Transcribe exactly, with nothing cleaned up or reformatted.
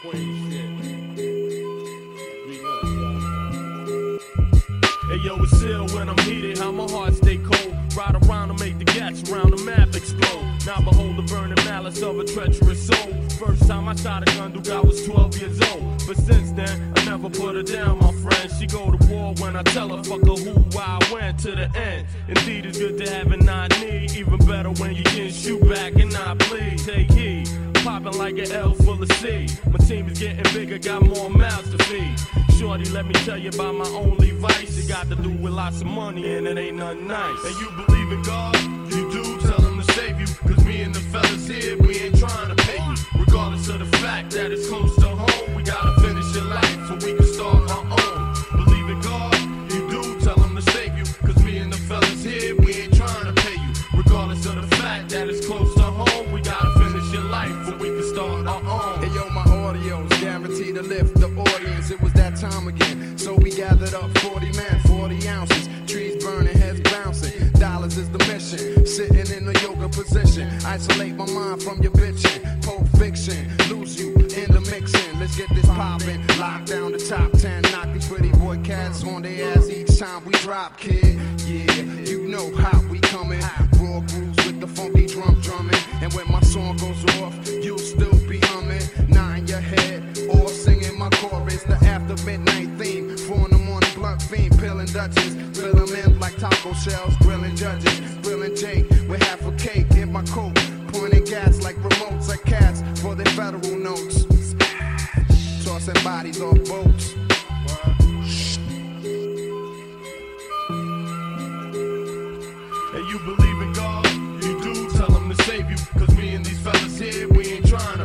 Queen shit. Be nuts, hey yo, it's ill when I'm heated, how my heart stay cold. Ride around and make the gats around the map explode. Now behold the burning malice of a treacherous soul. First time I shot a gun, Duke, I was twelve years old. But since then, I never put her down, my friend. She go to war when I tell her, fuck her who, why, I went to the end. Indeed, it's good to have a non-knee. Even better when you can shoot back and not bleed. Take heed, popping like an L full of C. My team is getting bigger, got more mouths to feed. Shorty, let me tell you about my only vice. It got to do with lots of money and it ain't nothing nice. And you believe in God? You do, tell him to save you. Cause me and the fellas here, we ain't trying to pay you. Regardless of the fact that it's close to home, we gotta finish your life so we can start our own. Believe in God? You do, tell him to save you. Cause me and the fellas here, we ain't trying to pay you. Regardless of the fact that it's close to home, we gotta finish your life so we can start our own. Hey yo, my audio's guaranteed to lift the audience. It was that time again, so we gathered up forty men, forty ounces. Trees burning, heads bouncing. Dollars is the mission. Sitting in a yoga position. Isolate my mind from your bitching. Pulp fiction, lose you in the mixing. Let's get this poppin'. Lock down the top ten. Knock these pretty boy cats on their ass each time we drop, kid. Yeah, you know how we coming. Raw grooves with the funky drum drumming. And when my song goes off, you'll still be humming. Nine your head, or singing my chorus. The after midnight theme. Four in the morning blunt fiend, peeling Dutchess. Fill them in like taco shells, grilling judges. Grilling Jake with half a cake in my coat. Pointing gas like remotes at cats for their federal notes. Tossing bodies off boats. And you believe in God? You do, tell him to save you. Cause me and these fellas here, we ain't trying to